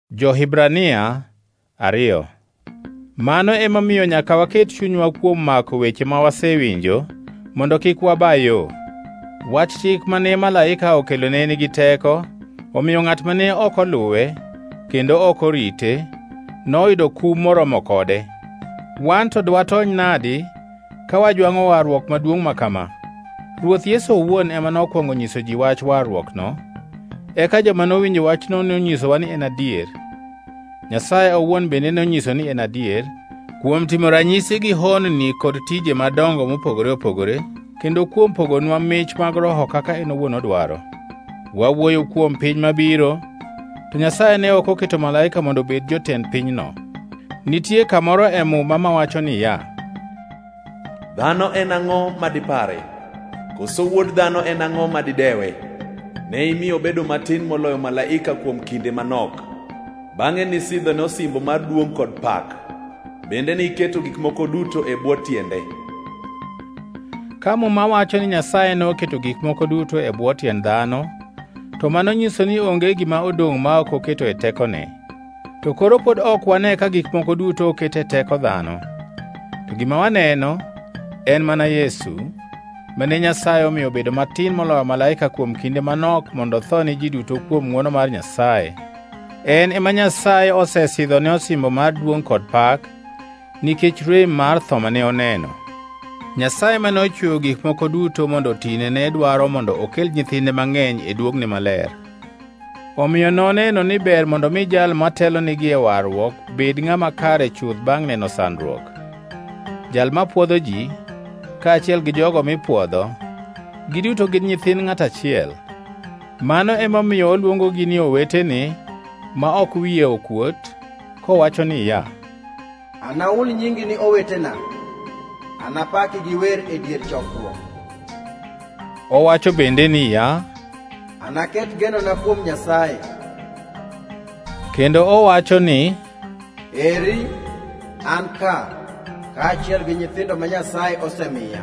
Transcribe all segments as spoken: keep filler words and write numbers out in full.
Jo-Hibrania ariyo. Mano ema miyo nyaka waket chunywa kuom mako weche ma wasewinjo, mondo kik waba yo. Wach chik mane malaika okelone nigi teko, omiyo ng'at mane ok oluwe kendo ok orite noyudo kum moromo kode. Wan to dwatony nadi ka wajwang'o warruok maduong' ma kama? Ruoth Yesu owuon ema nokwongo nyiso ji wach warruokno, eka joma nowinjo wachno nonyisowa ni en adier. Nyasaye owuon bende nonyiso ni en adier kuom timo ranyisi gi honni kod tije madongo mopogore opogore, kendo kuom pogonwa mich mag Roho kaka en owuon odwaro. Wawuoyo kuom piny mabiro, to Nyasaye ne ok oketo malaika mondo obed jotend pinyno. Nitie kamoro e muma mawacho niya, dhano en ang'o madipare? Koso wuod dhano en ang'o madidewe? Ne imiyo bedo matin moloyo malaika kuom kinde manok. Bang'e nisidho nosimbo mar duong' kod pak. Bende niketo gik moko duto e bwo tiende. Ka muma wacho ni Nyasaye noketo gik moko duto e bwo tiend dhano, to mano nyiso ni onge gima odong' ma ok oketo e tekone. To koro pod ok wane ka gik moko duto oket e teko dhano. To gima waneno en mana Yesu, mane Nyasaye omiyo bedo matin moloyo malaika kuom kinde manok mondo otho ni ji duto kuom ng'wono mar Nyasaye. En ema Nyasaye osesidho ne osimbo mar duong' kod pak, nikech rem mar tho mane oneno. Nyasaye mane ochweyo gik moko duto mondo otine ne dwaro mondo okel nyithinde mang'eny e duogne maler. Omiyo noneno ni ber mondo mi jal matelo nigi e warruok bed ng'ama kare chuth bang' neno sandruok. Jal mapwodho ji, kaachiel gi jogo mipwodho, giduto gin nyithind ng'at achiel. Mano emomiyo oluongogi ni owetene ma ok wiye okuot, kowacho niya, Anaul nyingi ni owetena, anapaki gi wer e dier chokruok. Owacho bende niya, anaket genona kuom Nyasaye. Kendo owacho ni, eri an ka, kaachiel gi nyithindo ma Nyasaye osemiya.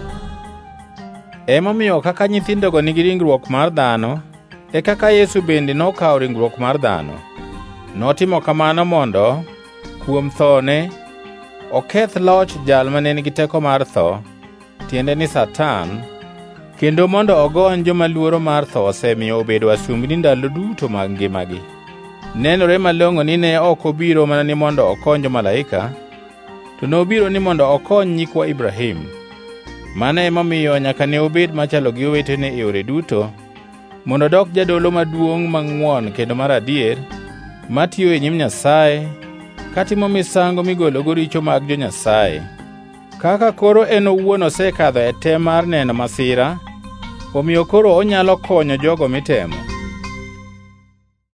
Emomiyo kaka nyithindogo nigi ringruok mar dhano, e kaka Yesu bende nokawo ringruok mar dhano. Notimo kamano mondo, kuom thone, oketh loch jal mane nigi teko mar tho, tiende ni Satan, kendo mondo ogony joma luoro mar tho osemiyo obedo wasumbini ndalo duto mag ngimagi. Nenore malong'o ni ne ok obiro mana ni mondo okony jomalaika, to nobiro ni mondo okony nyikwa Ibrahim. Mano emomiyo nyaka ne obed machalo gi owetene e yore duto, mondo dok jadolo maduong' mang'won kendo mar adier, matiyo e nyim Nyasaye, katimo misango migologo richo mag jo-Nyasaye. Kaka koro en owuon osekadho e tem mar neno masira, omiyo koro onyalo konyo jogo mitemo.